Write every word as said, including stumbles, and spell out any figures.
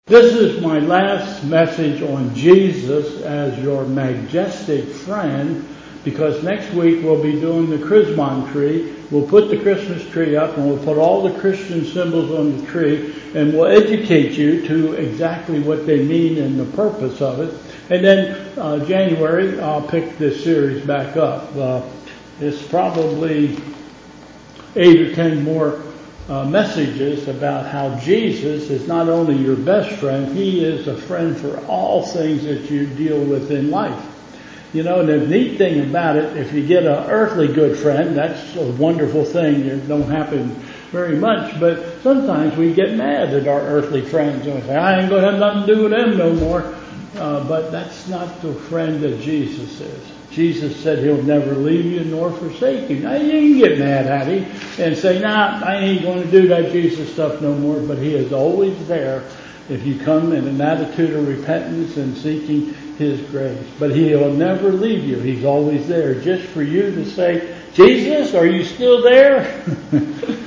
This is my last message on Jesus as your majestic friend, because next week we'll be doing the Christmas tree. We'll put the Christmas tree up and we'll put all the Christian symbols on the tree, and we'll educate you to exactly what they mean and the purpose of it. And then uh, January I'll pick this series back up. Uh, it's probably eight or ten more Uh, messages about how Jesus is not only your best friend, He is a friend for all things that you deal with in life. You know, and the neat thing about it, if you get an earthly good friend, that's a wonderful thing. It don't happen very much, but sometimes we get mad at our earthly friends and we say, I ain't going to have nothing to do with them no more. Uh, but that's not the friend that Jesus is. Jesus said He'll never leave you nor forsake you. Now you can get mad at Him and say, nah, I ain't going to do that Jesus stuff no more. But He is always there if you come in an attitude of repentance and seeking His grace. But He'll never leave you. He's always there just for you to say, Jesus, are you still there?